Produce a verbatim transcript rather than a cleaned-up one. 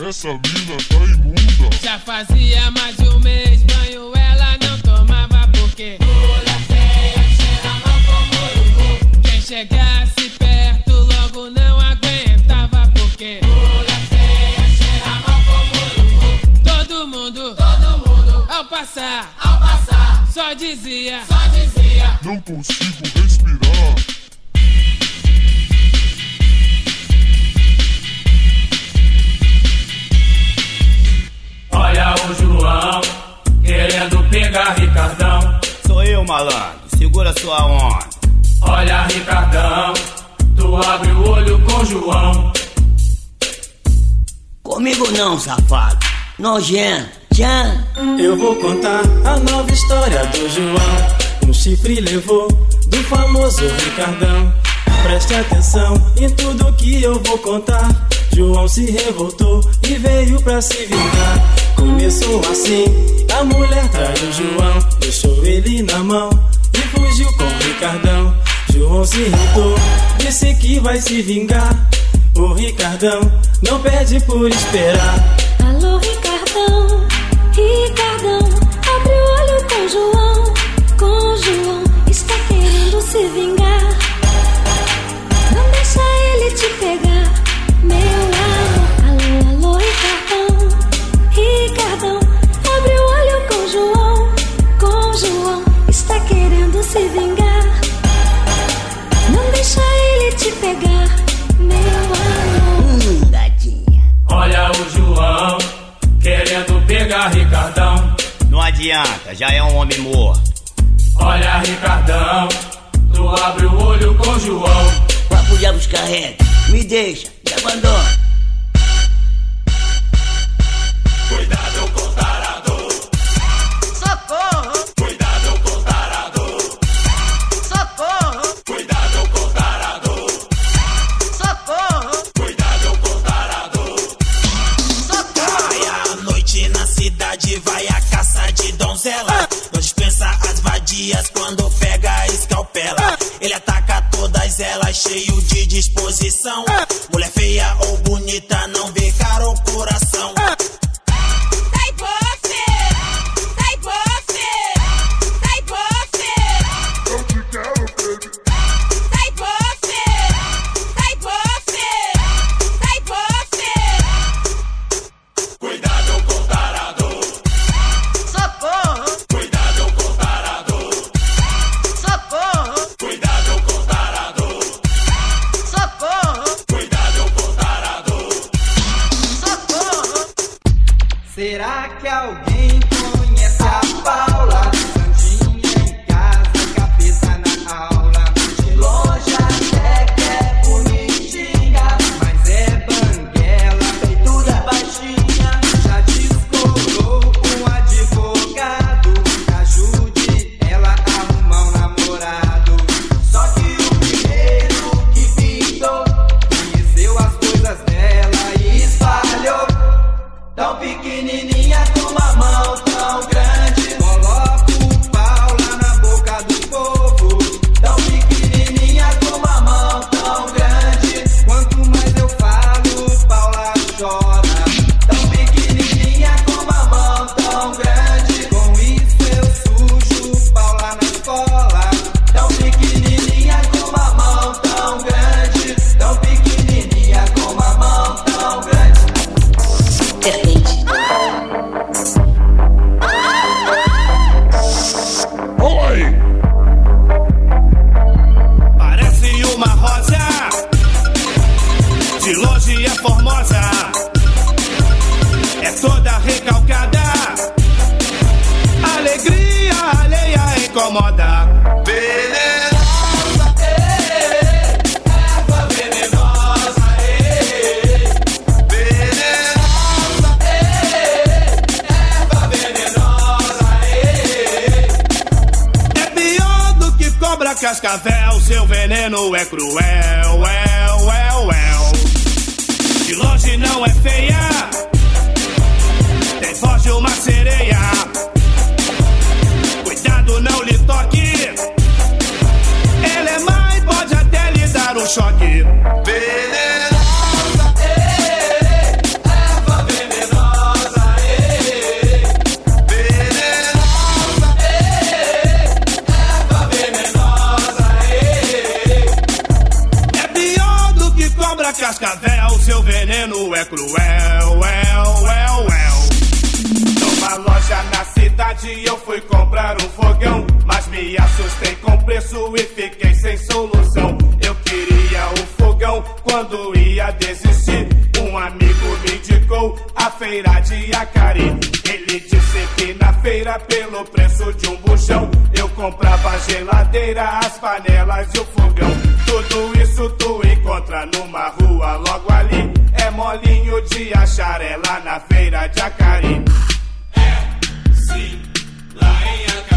Essa mina tá imunda. Já fazia mais de um mês, banho ela não tomava porque mulher feia, cheira mal como urubu. Quem chegasse perto logo não aguentava porque mulher feia, cheira mal como urubu. Todo mundo, todo mundo, ao passar, ao passar, só dizia, só dizia, não consigo respirar. Olha o João, querendo pegar Ricardão. Sou eu, malandro, segura sua onda. Olha, Ricardão, tu abre o olho com João. Comigo não, safado, nojento, tchan. Eu vou contar a nova história do João. Um chifre levou do famoso Ricardão. Preste atenção em tudo que eu vou contar. João se revoltou e veio pra se vingar. Começou assim, a mulher traiu João, deixou ele na mão e fugiu com o Ricardão. João se irritou, disse que vai se vingar. O Ricardão não perde por esperar. Alô, Ricardão, Ricardão, abre o olho com João. Com João, está querendo se vingar. Não deixa ele te pegar, meu amor. Alô, alô, Ricardão, Ricardão, abre o olho com João. Com João, está querendo se vingar. Não deixa ele te pegar, meu amor. Hum, gatinha. Olha o João, querendo pegar Ricardão. Não adianta, já é um homem morto. Olha, Ricardão, tu abre o olho com João. Vá pro diabo os carrega, me deixa, me abandona. Cuidado com o tarado. socorro, Cuidado com o tarado. socorro, Cuidado com o tarado. socorro, Cuidado com o tarado. socorro. Vai à noite na cidade, vai à caça de donzela. Não dispensa as vadias quando pega a escalpela. Ele ataca todas elas cheio de disposição. Mulher feia ou bonita não vê cara ou coração. Sai bofe, sai bofe, sai bofe, Eu te quero, baby. sai bofe, sai bofe, sai bofe. Cuidado com o tarado. Socorro, Cuidado com o tarado. socorro, Cuidado com o tarado. socorro, Cuidado com o tarado. socorro. Será que alguém conhece a Paula? Santinha em casa, cabeça na aula. De longe até que é bonitinha, mas é banguela, feitura baixinha. Já descolou um advogado que ajude ela a arrumar um namorado. Só que o primeiro que pintou conheceu as coisas dela e espalhou. Tão pequenininha com uma mão tão grande, coloca o pau lá na boca do povo. Tão pequenininha com uma mão tão grande, quanto mais eu falo, o pau lá chora. Tão pequenininha com uma mão tão grande, com isso eu sujo o pau lá na escola. Tão pequenininha com uma mão tão grande, tão pequenininha com uma mão tão grande. Oi! Parece uma rosa, de longe é formosa, é toda recalcada. Alegria alheia incomoda. Venenosa, eh, erva venenosa, eh, venenosa, eh, erva venenosa, eh. É pior do que cobra cascavel, seu veneno é cruel, el, el, el. De longe não é feia, tem voz de uma sereia. Cuidado, não lhe toque, ela é má e pode até lhe dar um choque. Venenosa, eh, erva venenosa. é cruel, well, well, well. Numa loja na cidade eu fui comprar um fogão, mas me assustei com o preço e fiquei sem solução. Eu queria o fogão, quando ia desistir, um amigo me indicou a feira de Acari. Ele disse que na feira, pelo preço de um bujão, eu comprava a geladeira, as panelas e o fogão. Tudo isso tu encontra numa rua logo ali, é molinho de achar, é lá na feira de Acari. Sim, lá em Acari.